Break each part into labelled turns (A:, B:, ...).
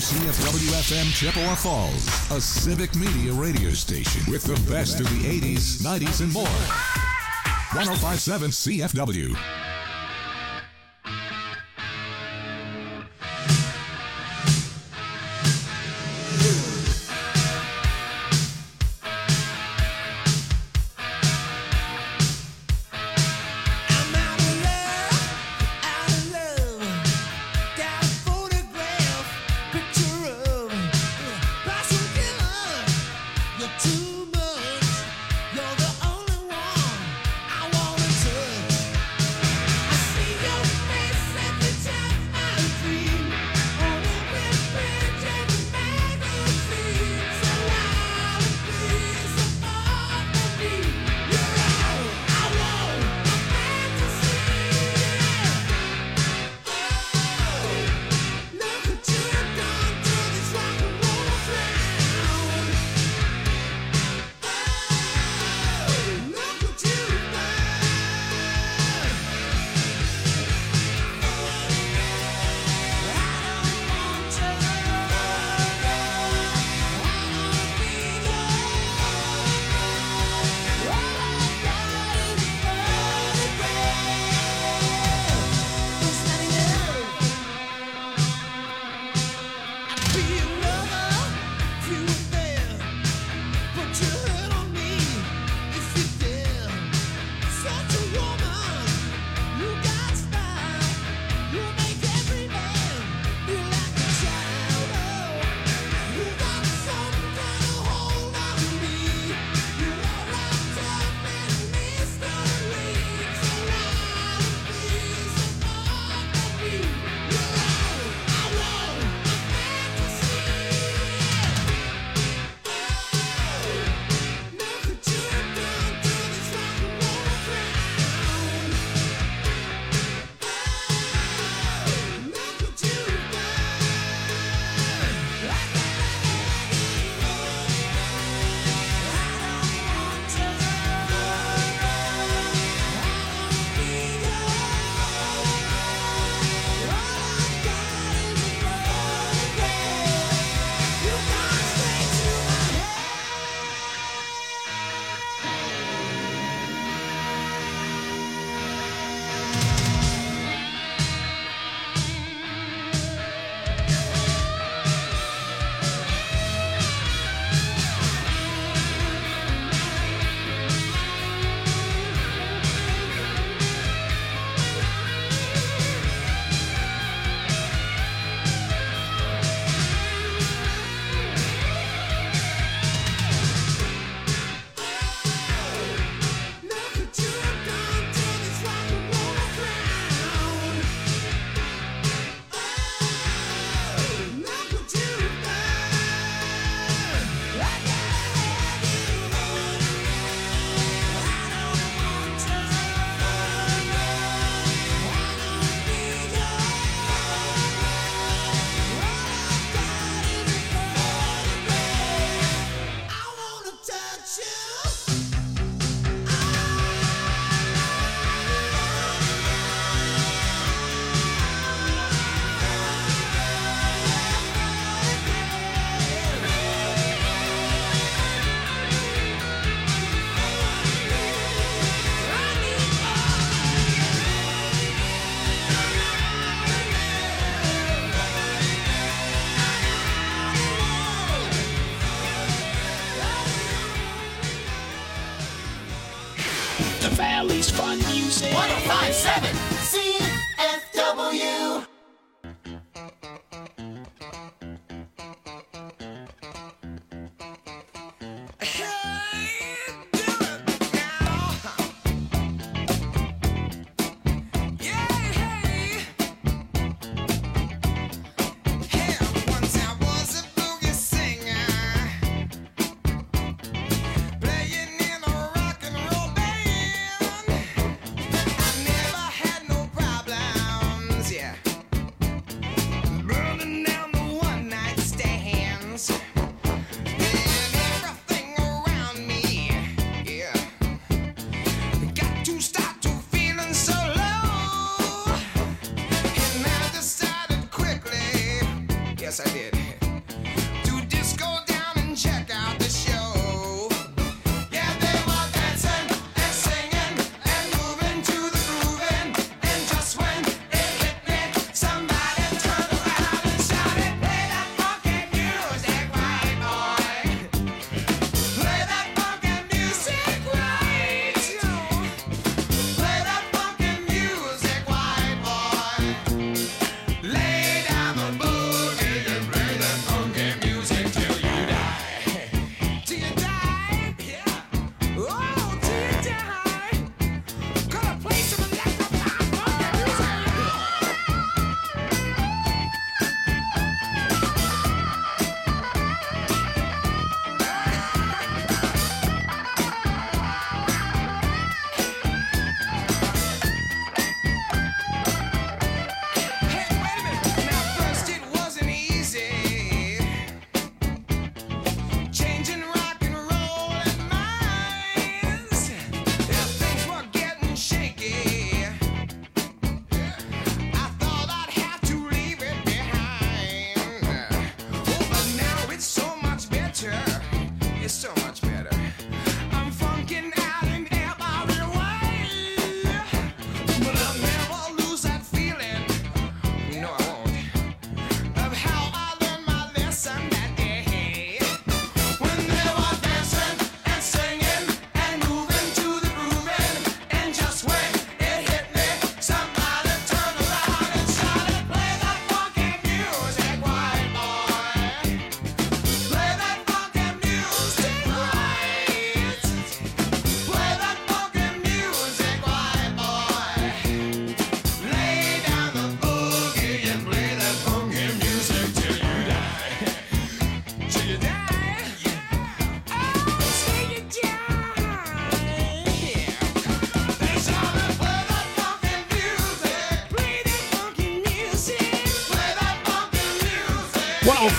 A: CFW-FM Chippewa Falls, a civic media radio station with the best of the 80s, 90s, and more. 105.7 CFW.
B: Valley's fun music.
C: 105.7 CFW.
D: Playing in a rock and roll band. I never had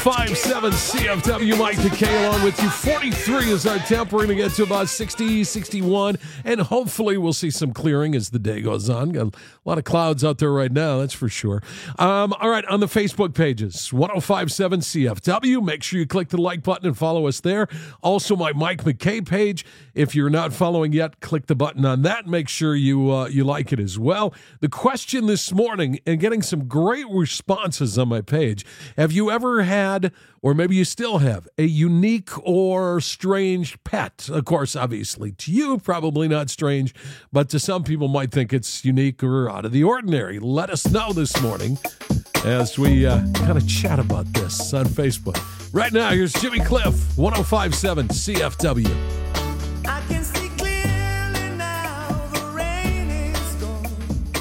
B: 105.7 CFW, Mike DeKay along with you. 43 is our temp. We're going to get to about 60, 61, and hopefully we'll see some clearing as the day goes on. Got a lot of clouds out there right now, that's for sure. All right, on the Facebook pages, 105.7 CFW. Make sure you click the like button and follow us there. Also, my Mike McKay page. If you're not following yet, click the button on that. Make sure you like it as well. The question this morning, and getting some great responses on my page, have you ever had, or maybe you still have, a unique or strange pet? Of course, obviously, to you, probably not strange, but to some people might think it's unique or out of the ordinary. Let us know this morning as we kind of chat about this on Facebook. Right now, here's Jimmy Cliff, 105.7 CFW.
C: I can see clearly now, the rain is gone.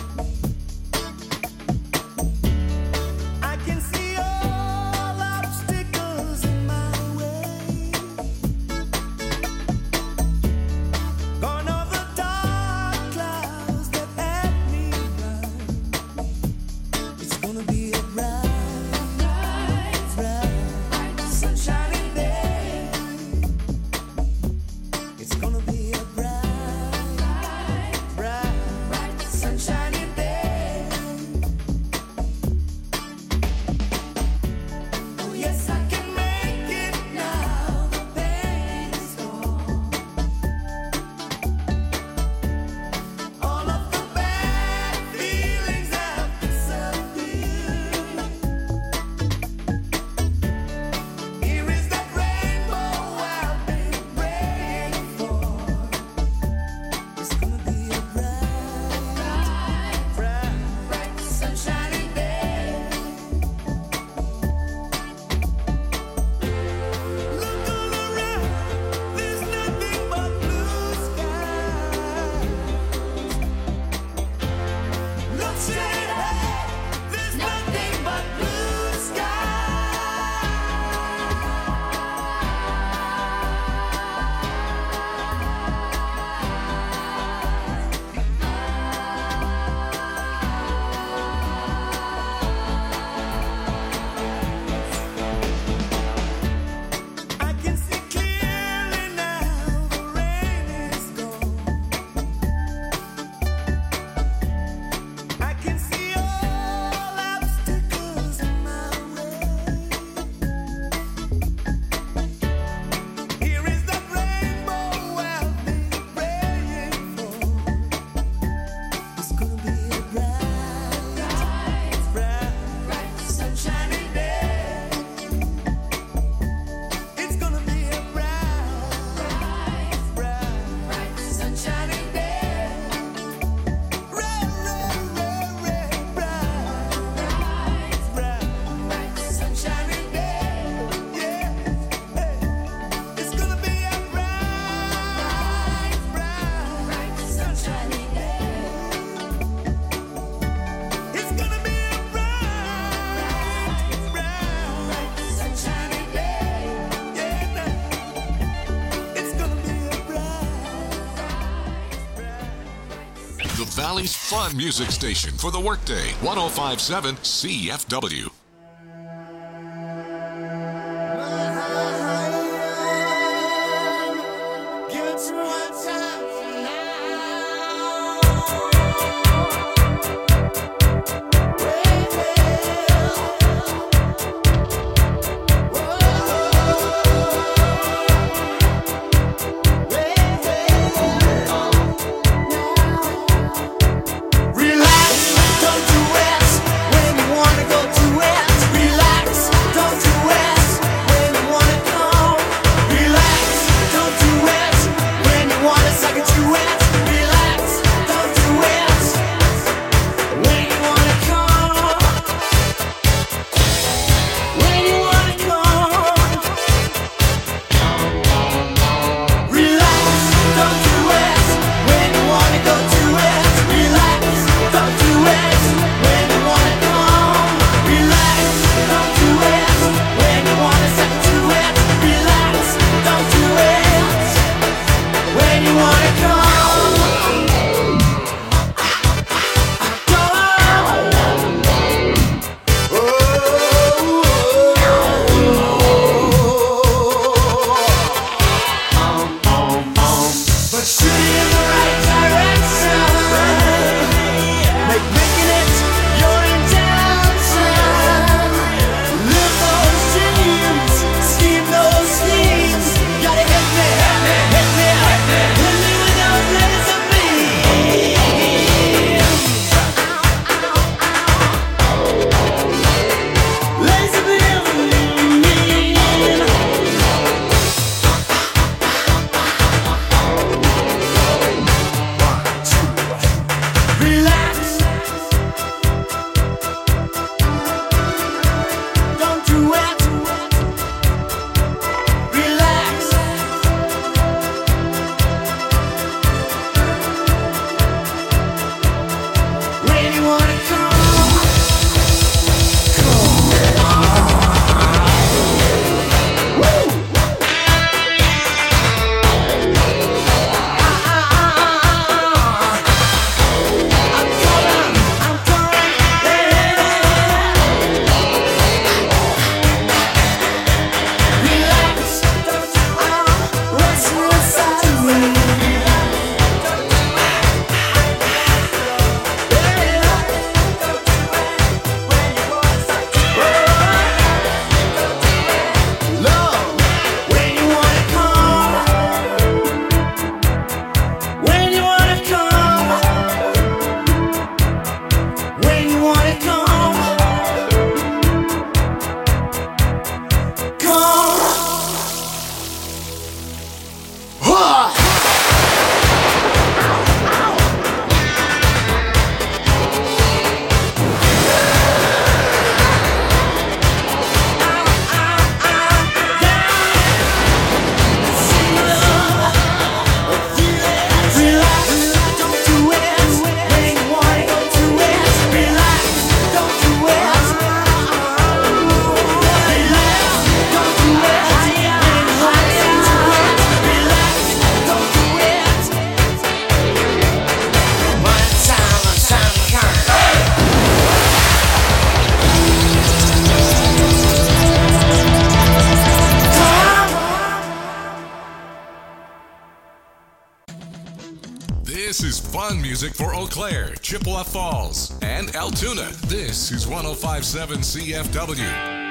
C: I can see all obstacles in my way. Gone are the dark clouds that had me blind. It's gonna be a bright, sunshiny day. It's gonna be a bright, sunshiny day. Oh yes, I can make it now. The pain is gone. All of the bad feelings have disappeared. Here is that rainbow I've been praying for. It's gonna be a bright, sunshiny day. Look all around, there's nothing but blue skies. Look straight ahead, there's nothing but blue I can see clearly now, the rain is gone. I can see all obstacles in my way. Here is the rainbow I've been praying for. It's gonna be a bright, sunshiny day. It's gonna be a bright, sunshiny day. Bright, sunshiny day. Yeah, it's gonna be a bright, sunshiny day. It's gonna be a bright, sunshiny day. Yeah, it's gonna be a bright.
A: The Valley's fun music station for the workday. 105.7 CFW.
C: Give it to me one time Relax, don't do rest when you wanna go to rest.
A: This is fun music for Eau Claire, Chippewa Falls, and Altoona. This is 105.7 CFW.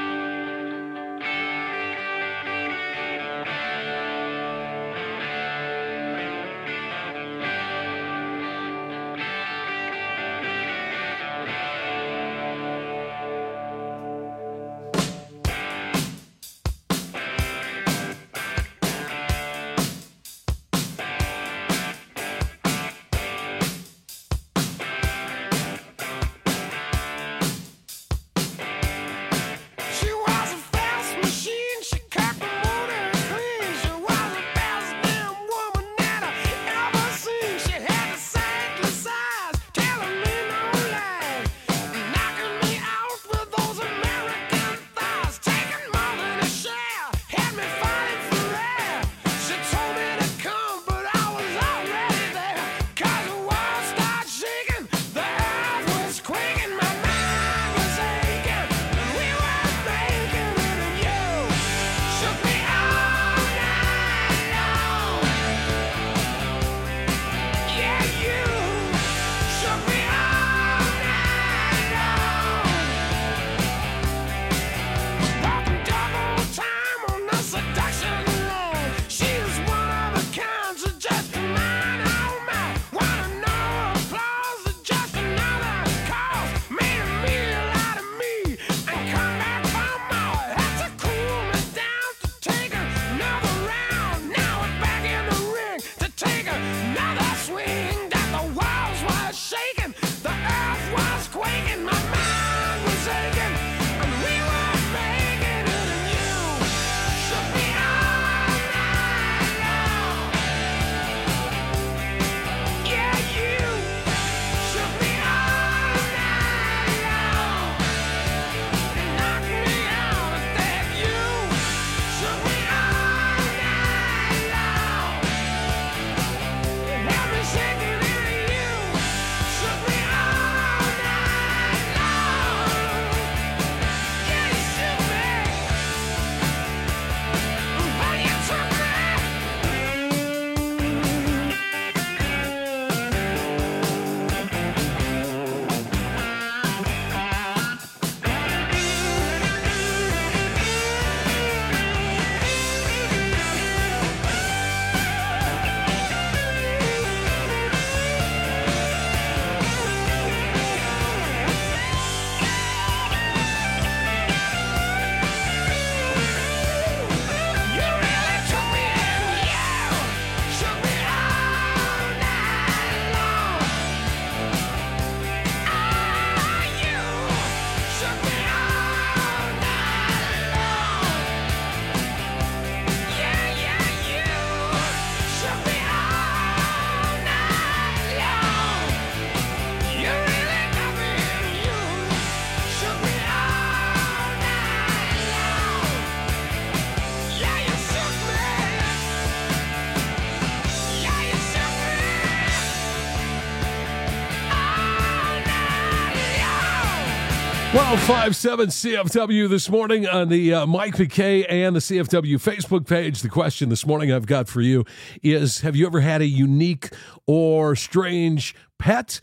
B: Well, 5-7 CFW this morning on the Mike McKay and the CFW Facebook page. The question this morning I've got for you is, have you ever had a unique or strange pet?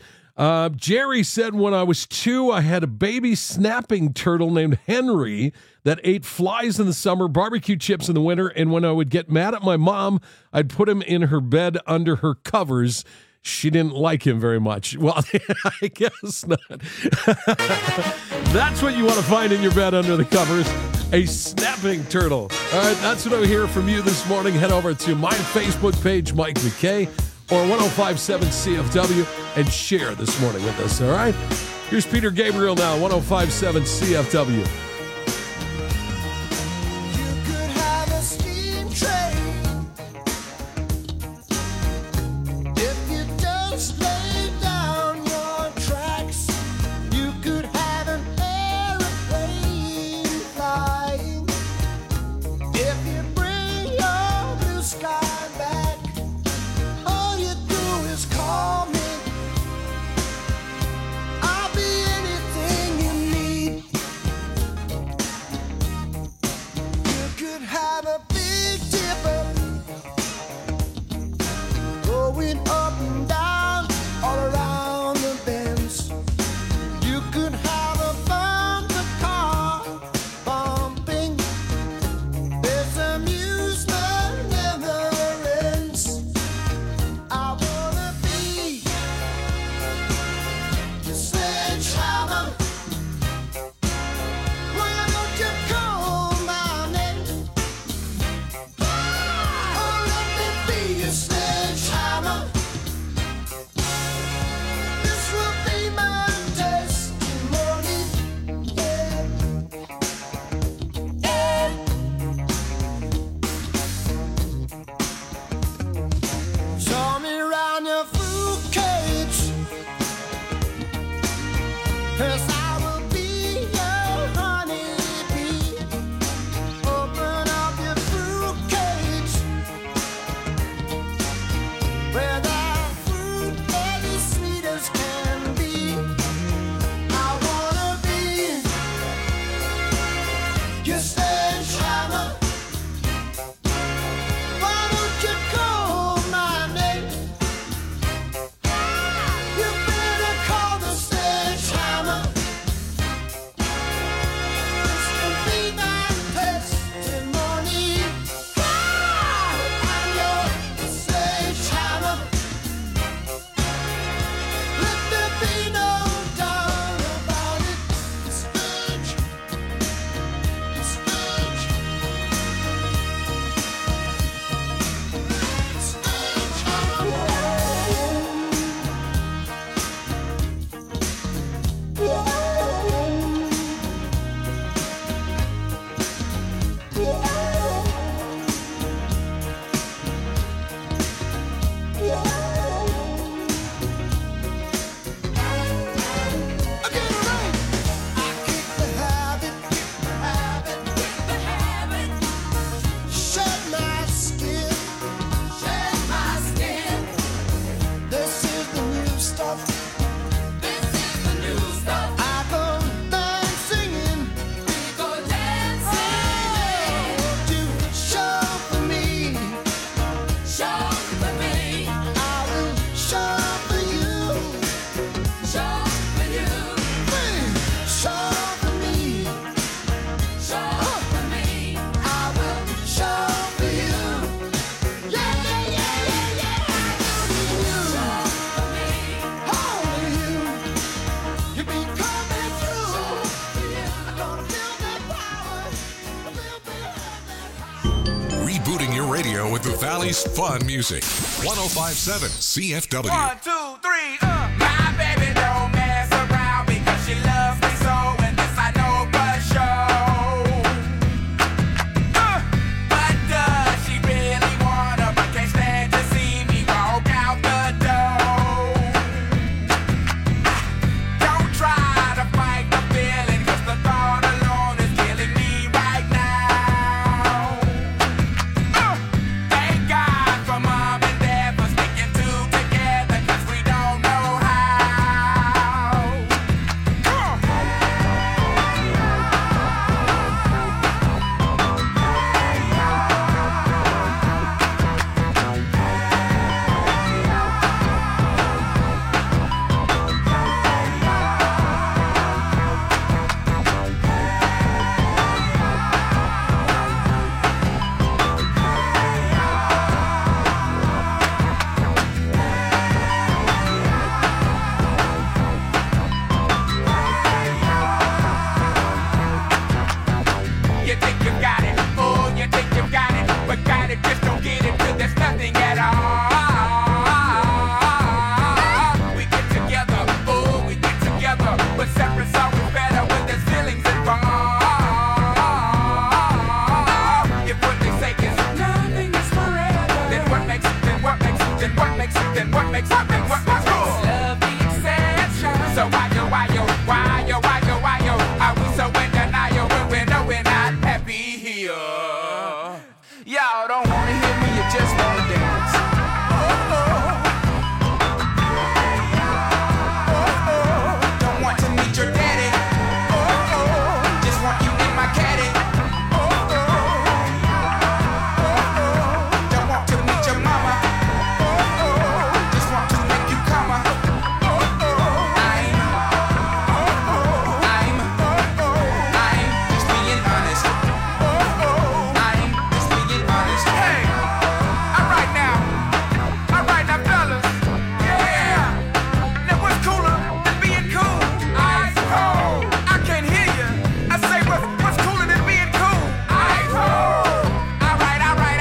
B: Jerry said when I was 2, I had a baby snapping turtle named Henry that ate flies in the summer, barbecue chips in the winter, and when I would get mad at my mom, I'd put him in her bed under her covers. She didn't like him very much. Well, I guess not. That's what you want to find in your bed under the covers, a snapping turtle. All right, that's what I hear from you this morning. Head over to my Facebook page, Mike McKay, or 105.7 CFW, and share this morning with us, all right? Here's Peter Gabriel now, 105.7 CFW.
A: radio with the Valley's fun music. 1057 CFW.
C: 1, 2, 3, My baby don't mess around because she loves me so, and this I know for sure. But does she really wanna, but can't stand to see me walk out the door? Don't try to fight the feeling, 'cause the thought alone is killing me right now. Thank God for mom and dad for sticking two together, 'cause we don't know how. You think you got it, oh, you think you got it, but got it, just don't get it till there's nothing at all. We get together, oh, we get together, but separate's always better when there's feelings involved. If what they say is nothing is forever, then what makes it, then what makes it, then what makes it, then what makes it, then what makes it? Love the exception. So why yo, are we so in denial when we know we're not happy here? Y'all don't wanna hear me, you just wanna dance. Don't want to meet your daddy. Just want you in my caddy. Don't want to meet your mama. Just want to make you come. I'm just being honest. I'm just being honest. Hey, all right now, fellas. Yeah. Now what's cooler than being cool? Ice cold. I can't hear you. I say what's cooler than being cool? Ice cold. All right.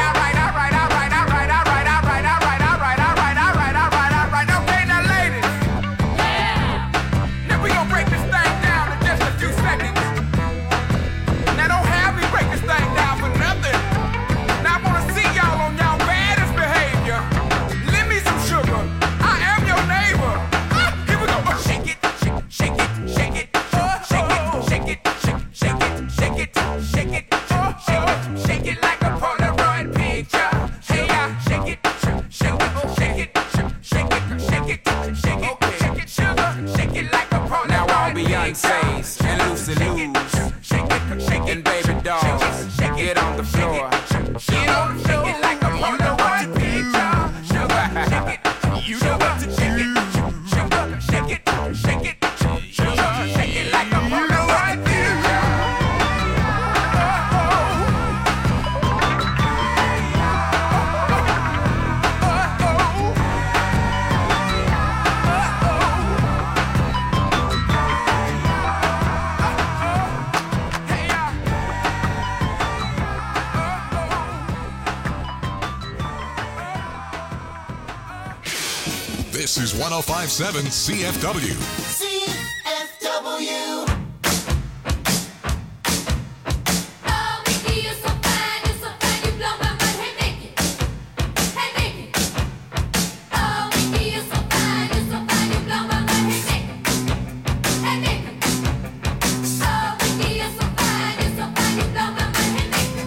C: Okay, now ladies. Now we gonna break this thing down in just a few seconds. Now don't have me break this thing down for nothing. Now I wanna see y'all on y'all baddest behavior. Lend me some sugar. I am your neighbor. Here we go. Shake it, shake it, shake it, shake it, shake it, shake it, shake it, shake it, shake it like a Polaroid picture. Hey, shake it, shake it, shake it, shake it, shake it, shake it, shake it, sugar, shake it like a Polaroid. Now all Beyonce's and Lucy Lou's and baby dolls, get on the floor. Get on the floor. Shake it like a Polaroid picture. Sugar, shake it. You know what to shake it. Sugar, shake it, shake it, sugar, shake it like a Polaroid picture.
A: This is 1057 CFW.
D: CFW.
E: Oh, Mickey, you're so fine, you blow my mind. Hey, Mickey. Hey, Mickey. Oh, Mickey, you're so fine, you blow my mind. Hey, Mickey. Hey, Mickey. Oh, Mickey, you're so fine, you blow my mind. Hey, Mickey.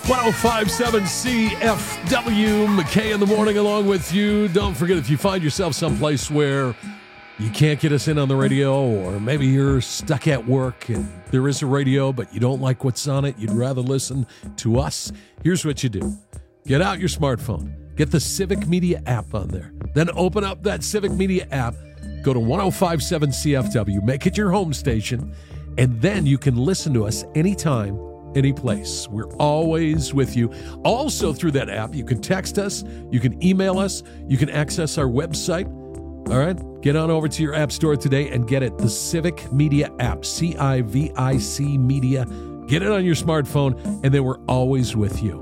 B: 1057 CFW, McKay in the morning along with you. Don't forget, if you find yourself someplace where you can't get us in on the radio, or maybe you're stuck at work and there is a radio, but you don't like what's on it, you'd rather listen to us, here's what you do. Get out your smartphone. Get the Civic Media app on there. Then open up that Civic Media app. Go to 1057 CFW. Make it your home station. And then you can listen to us anytime, any place. We're always with you. Also, through that app, you can text us, you can email us, you can access our website. All right? Get on over to your app store today and get it. The Civic Media app, CIVIC Media. Get it on your smartphone, and then we're always with you.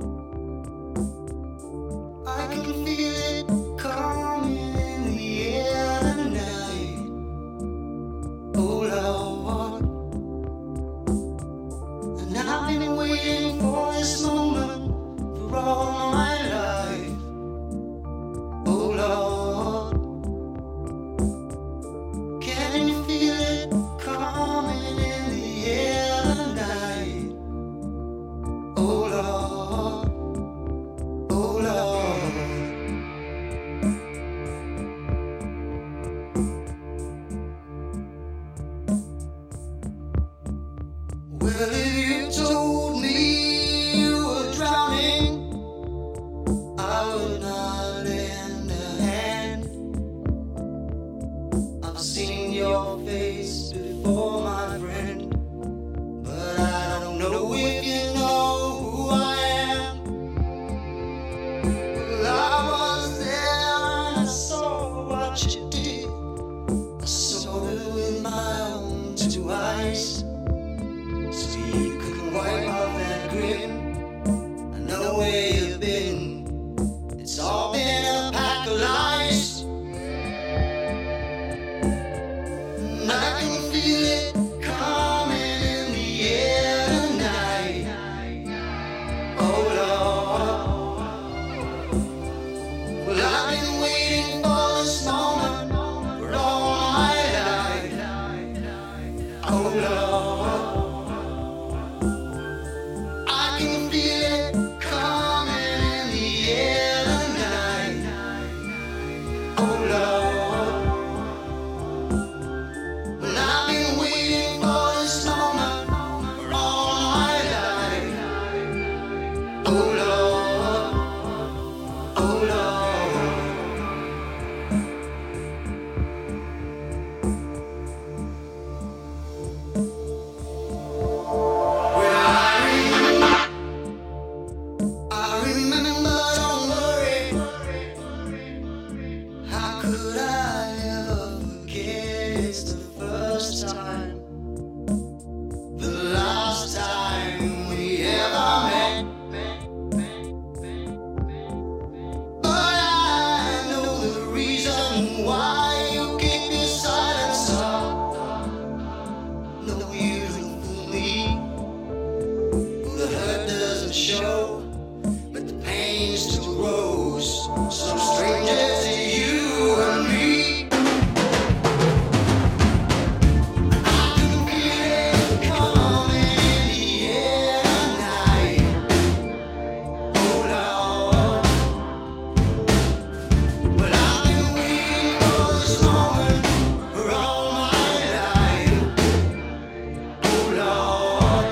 D: I can feel it coming in the air tonight. Oh Lord, and I've been waiting for this moment for all my life. Oh Lord, can you feel it coming in the air tonight? Oh Lord. Oh Lord, well, if you told me you were drowning, I would not lend a hand. I've seen your face before, my friend, but I don't know if you know who I am. Well, I was there and I saw what you did. I saw it with my own two eyes. So you couldn't wipe off that grin. I know where you've been. It's all been a pack of lies. And I can feel it coming in the air tonight. Oh Lord, well, I've been waiting for this moment for all my life. Oh Lord, I can feel it coming in the air tonight. Oh Lord, well, I've been waiting for this moment for all my life. Oh Lord, oh Lord. Well, I remember, don't worry. How could I ever forget? It's the first time, the last time we ever met. But I know the reason why you keep your silence up. No, you don't fool me. The hurt doesn't show, but the pain still grows. Some stranger to you and me. I can feel it coming in the air tonight. Oh Lord, but I've been waiting for this moment for all my life. Oh Lord,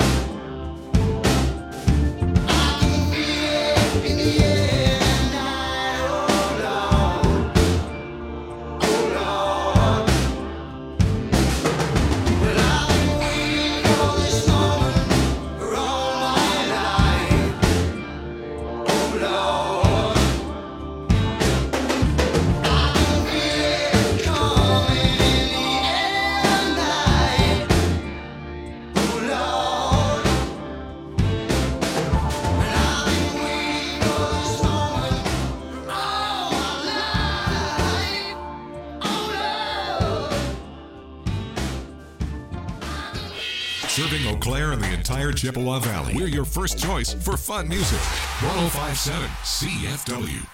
D: I can feel it in the air tonight. Oh Lord, oh Lord, well, I've been waiting for this moment for all my life. Oh Lord, I can feel it coming in the air tonight. Oh Lord, and I've been waiting for this moment for all my life. Oh Lord.
A: Serving Eau Claire and the entire Chippewa Valley. We're your first choice for fun music. 1057 CFW.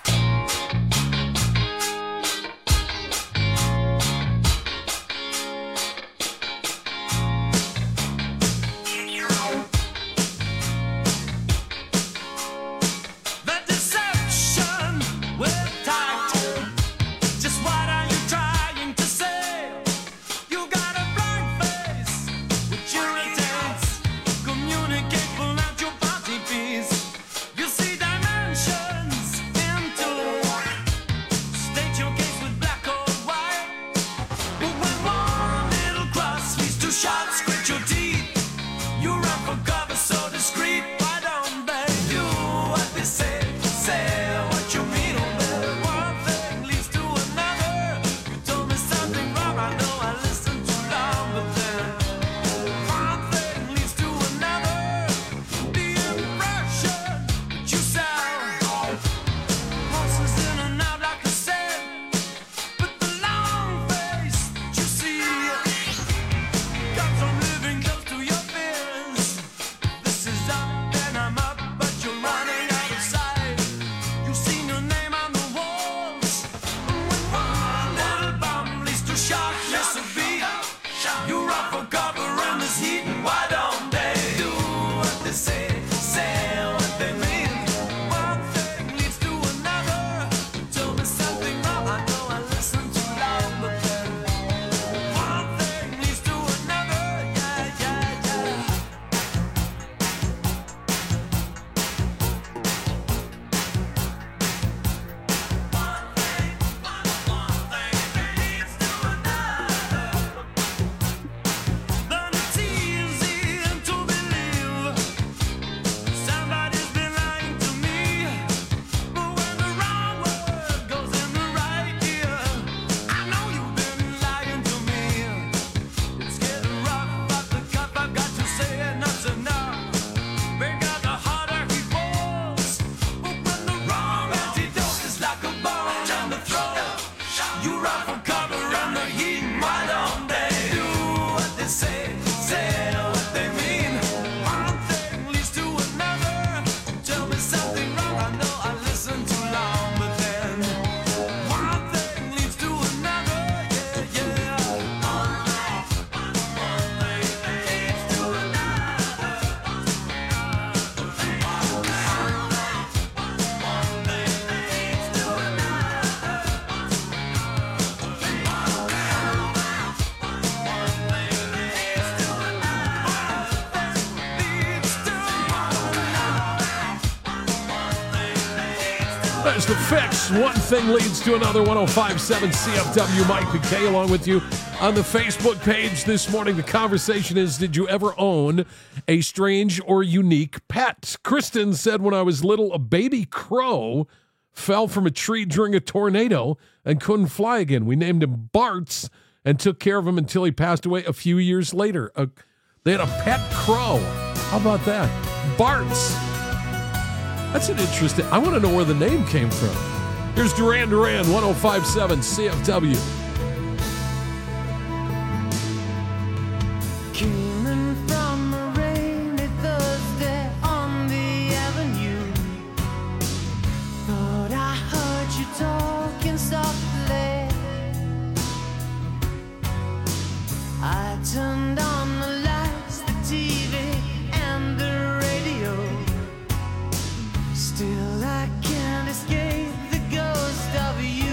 F: You run for cover in this heat, and why don't they do what they say what they mean? One thing leads to another. Tell me something wrong. I know I listen too loud, but then one thing leads to another. Yeah, yeah, yeah. Then it's easy to believe somebody's been lying to me. But when the wrong word goes in the right ear, I know you've been lying to me. It's getting rough off the cuff. I've got to say enough's enough. Bigger the harder he falls. But when the wrong antidote is like a bone on the throat, you run for cover in the heat. Why don't they do what they say what they mean? One thing leads to another. Tell me something wrong. I know I listen too long, but then one thing leads to another. Yeah, yeah. One thing leads to another. One thing leads to
B: There's the fix. One thing leads to another. 105.7 CFW. Mike McKay along with you on the Facebook page this morning. The conversation is, did you ever own a strange or unique pet? Kristen said, when I was little, a baby crow fell from a tree during a tornado and couldn't fly again. We named him Bartz and took care of him until he passed away a few years later. They had a pet crow. How about that? Bartz. That's an interesting. I want to know where the name came from. Here's Duran Duran, 105.7 CFW.
F: Coming from a rainy Thursday on the avenue, thought I heard you talking softly. I turned on the lights, the TV, and the radio. Still I can't escape the ghost of you.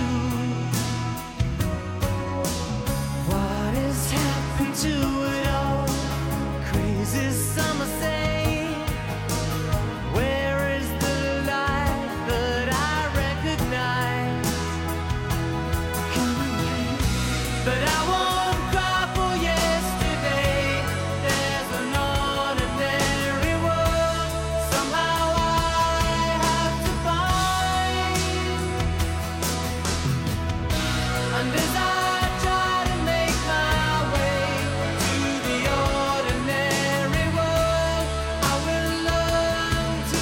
F: What has happened to it all? Crazy summer say, where is the light that I recognize? But I won't cry for yesterday. There's an ordinary world somehow I have to find. And as I try to make my way to the ordinary world, I will learn to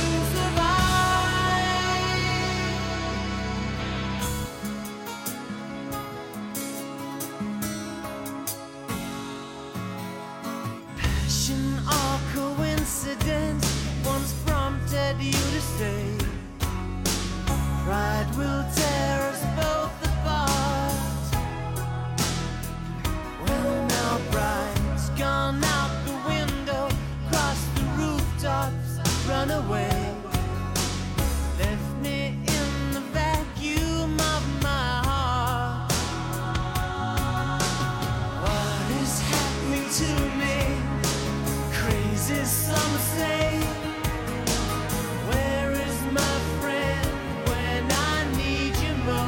F: survive. Passion or coincidence once prompted you to say, pride will tear us both apart. Well, now pride's gone out the window, crossed the rooftops, run away, left me in the vacuum of my heart. What is happening to me? Crazy some say. Where is my friend when I need you most?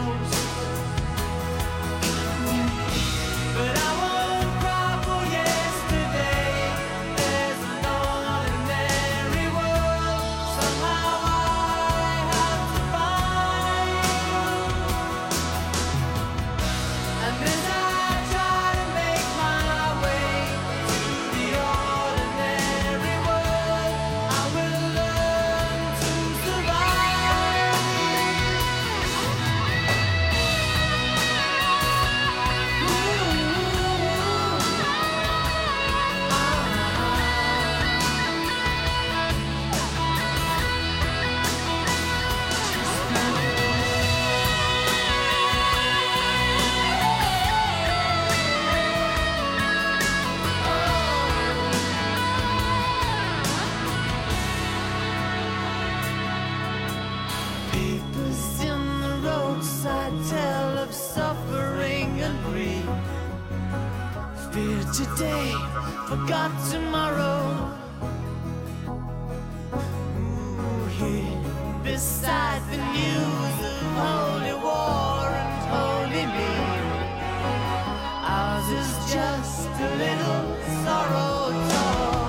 F: fear today, forgot tomorrow. Ooh, here beside the news of holy war and holy me, ours is just a little sorrow torn.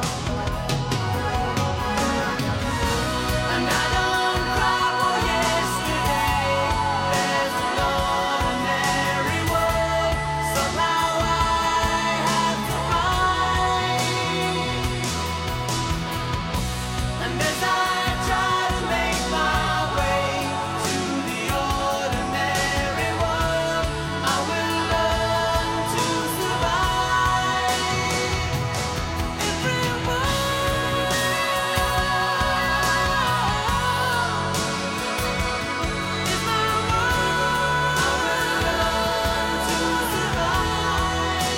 F: And I don't cry for yesterday. There's an ordinary world somehow I have to find. And as I try to make my way to the ordinary world, I will learn to survive. Everyone is my world. I will learn to survive.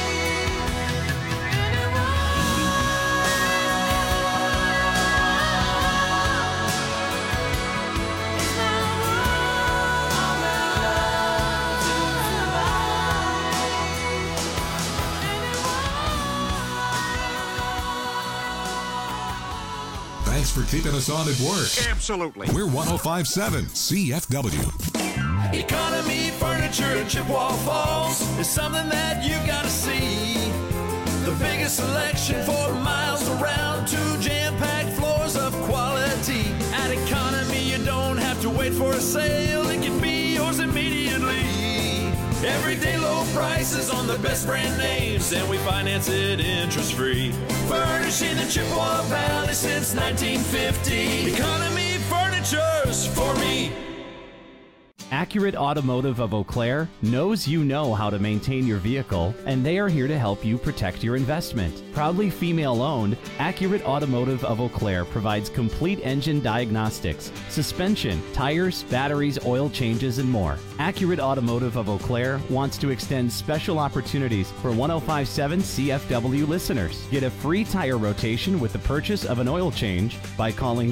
A: Thanks for keeping us on at work.
G: Absolutely.
A: We're 105.7 CFW.
F: Economy Furniture in Chippewa Falls is something that you gotta see. The biggest selection for miles around, 2 jam-packed floors of quality. At Economy, you don't have to wait for a sale. It can be yours immediately. Everyday low prices on the best brand names, and we finance it interest-free. Furnishing the Chippewa Valley since 1950. Economy Furniture's for me.
H: Accurate Automotive of Eau Claire knows you know how to maintain your vehicle, and they are here to help you protect your investment. Proudly female-owned, Accurate Automotive of Eau Claire provides complete engine diagnostics, suspension, tires, batteries, oil changes, and more. Accurate Automotive of Eau Claire wants to extend special opportunities for 105.7 CFW listeners. Get a free tire rotation with the purchase of an oil change by calling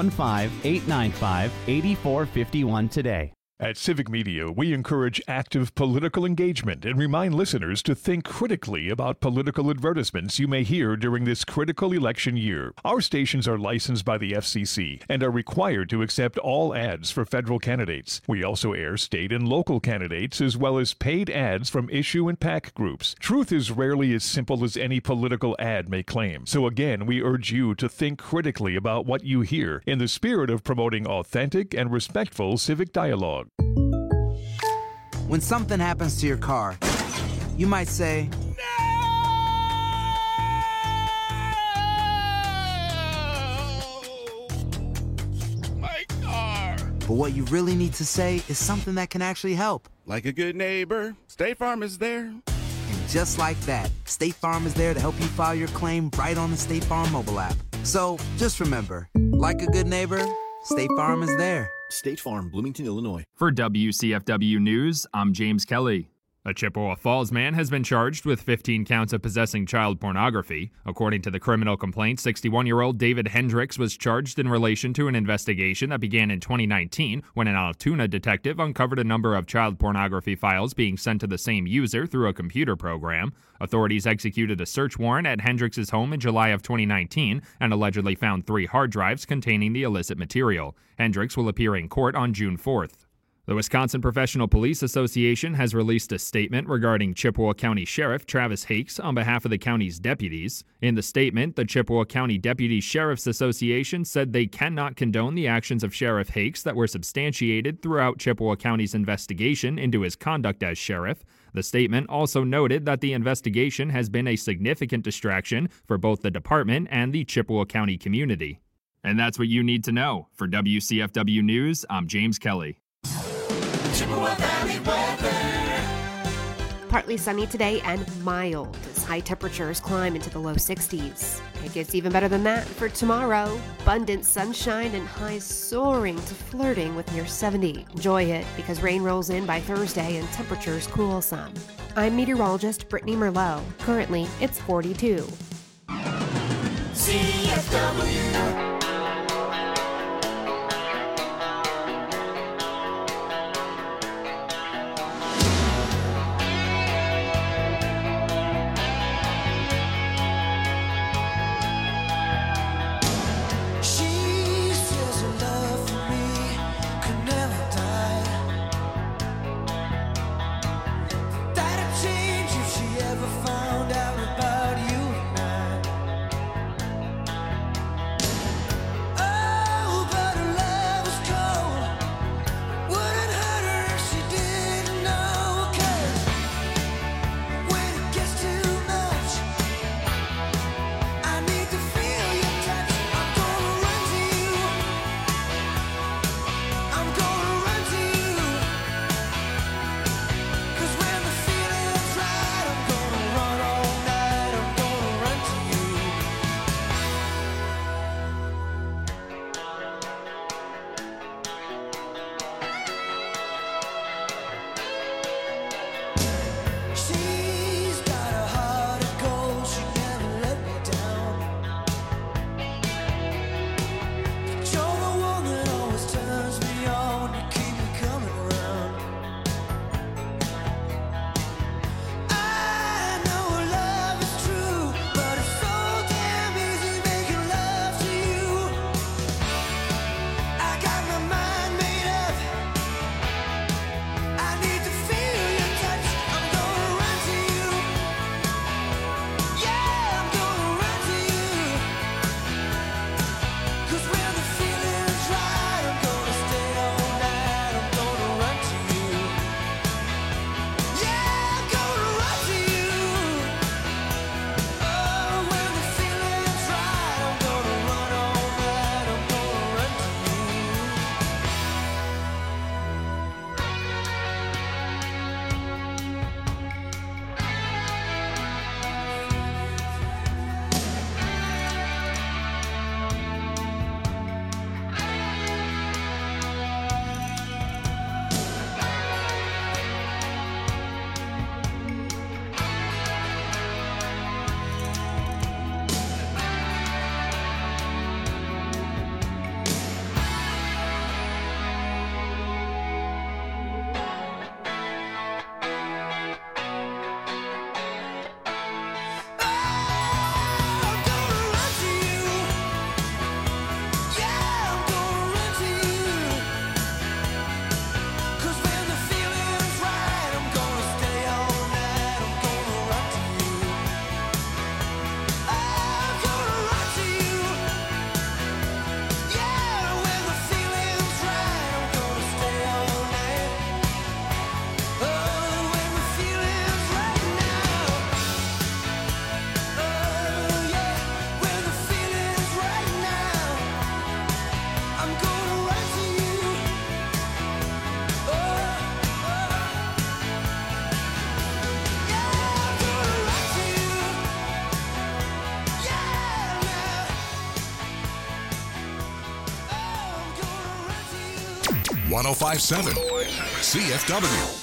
H: 715-895-8451 today.
I: At Civic Media, we encourage active political engagement and remind listeners to think critically about political advertisements you may hear during this critical election year. Our stations are licensed by the FCC and are required to accept all ads for federal candidates. We also air state and local candidates as well as paid ads from issue and PAC groups. Truth is rarely as simple as any political ad may claim. So again, we urge you to think critically about what you hear in the spirit of promoting authentic and respectful civic dialogue.
J: When something happens to your car, you might say,
G: My car.
J: but what you really need to say is something that can actually help.
G: Like a good neighbor, State Farm is there.
J: And just like that, State Farm is there to help you file your claim right on the State Farm mobile app. So just remember, like a good neighbor, State Farm is there.
K: State Farm, Bloomington, Illinois.
L: For WCFW News, I'm James Kelly. A Chippewa Falls man has been charged with 15 counts of possessing child pornography. According to the criminal complaint, 61-year-old David Hendricks was charged in relation to an investigation that began in 2019 when an Altoona detective uncovered a number of child pornography files being sent to the same user through a computer program. Authorities executed a search warrant at Hendricks' home in July of 2019 and allegedly found 3 hard drives containing the illicit material. Hendricks will appear in court on June 4th. The Wisconsin Professional Police Association has released a statement regarding Chippewa County Sheriff Travis Hakes on behalf of the county's deputies. In the statement, the Chippewa County Deputy Sheriff's Association said they cannot condone the actions of Sheriff Hakes that were substantiated throughout Chippewa County's investigation into his conduct as sheriff. The statement also noted that the investigation has been a significant distraction for both the department and the Chippewa County community. And that's what you need to know. For WCFW News, I'm James Kelly.
F: Chippewa Valley weather.
M: Partly sunny today and mild as high temperatures climb into the low 60s. It gets even better than that for tomorrow. Abundant sunshine and highs soaring to flirting with near 70. Enjoy it because rain rolls in by Thursday and temperatures cool some. I'm meteorologist Brittany Merlot. Currently, it's 42.
F: CFW.
A: 1057 CFW.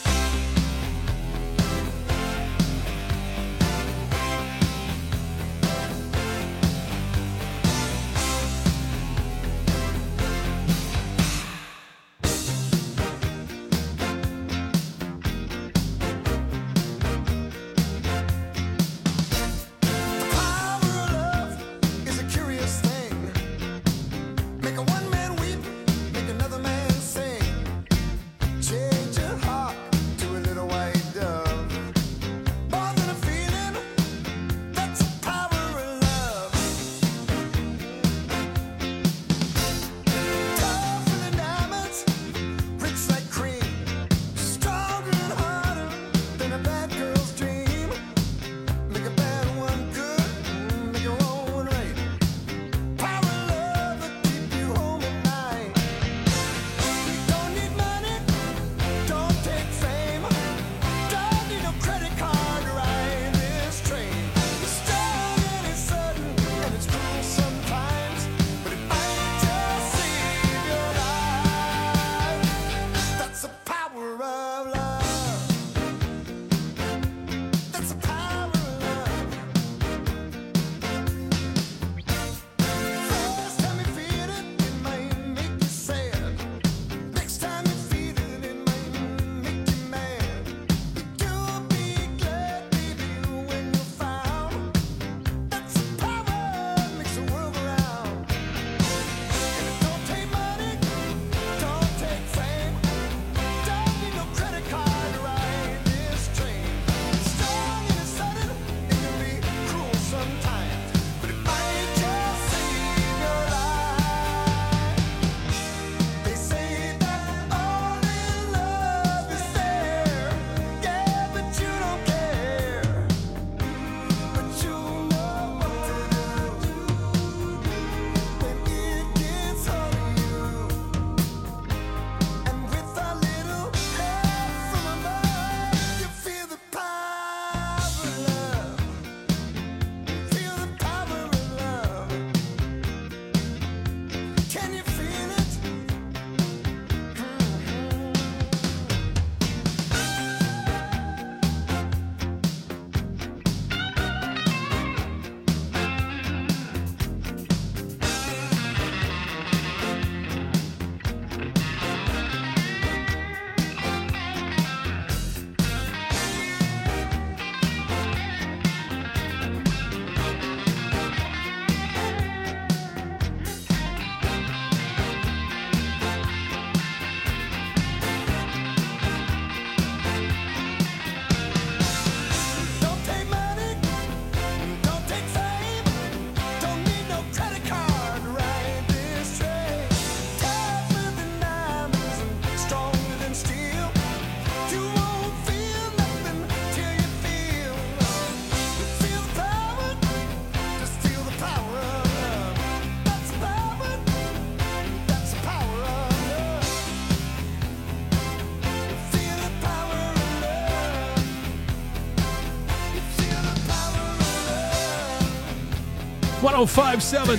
B: .1057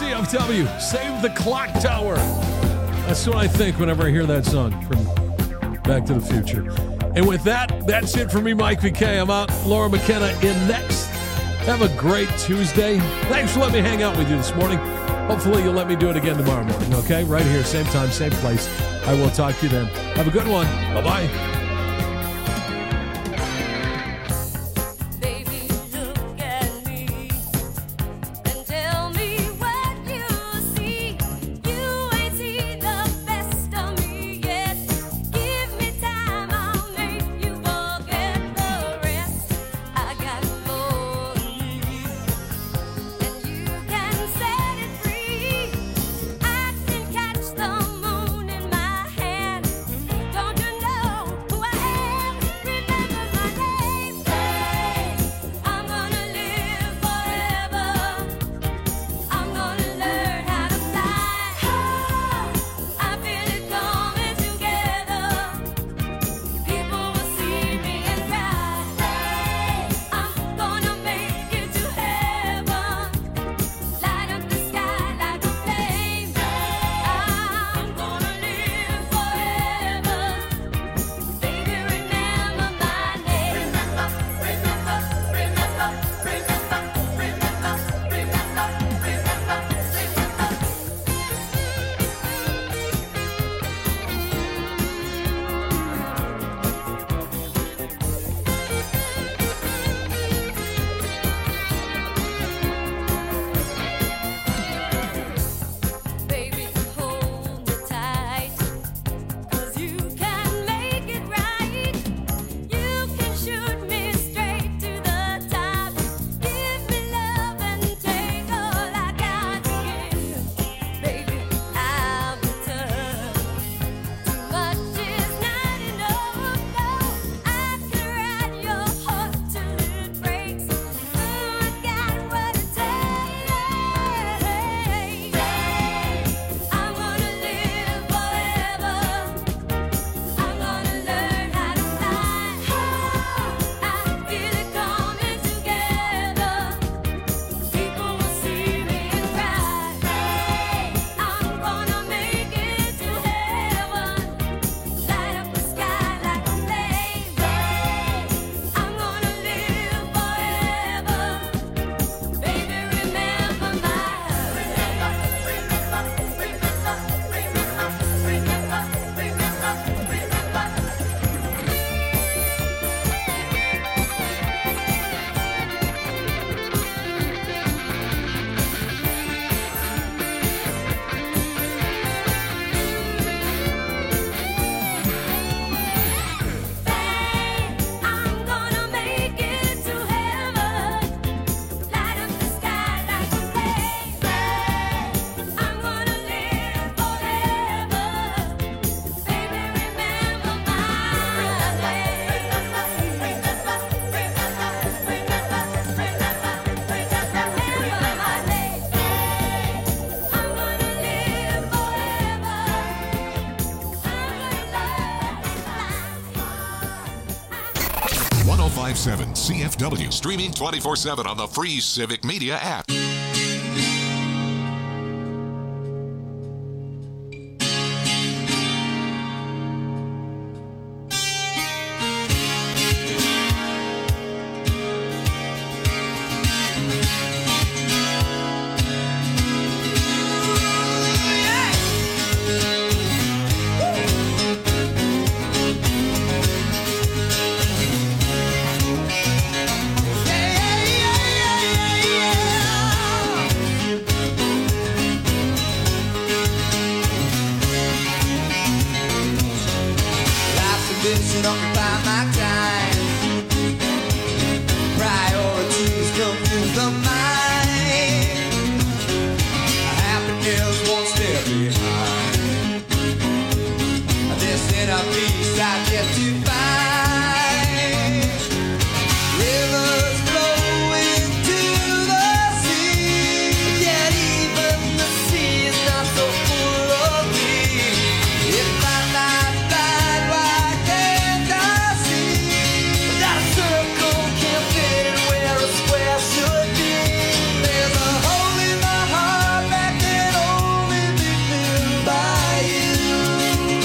B: CFW. Save the Clock Tower. That's what I think whenever I hear that song from Back to the Future. And with that, that's it for me, Mike VK. I'm out. Laura McKenna in next. Have a great Tuesday. Thanks for letting me hang out with you this morning. Hopefully you'll let me do it again tomorrow morning, okay? Right here, same time, same place. I will talk to you then. Have a good one. Bye-bye.
E: Don't you know who
A: 1057 CFW. Streaming 24/7 on the free Civic Media app.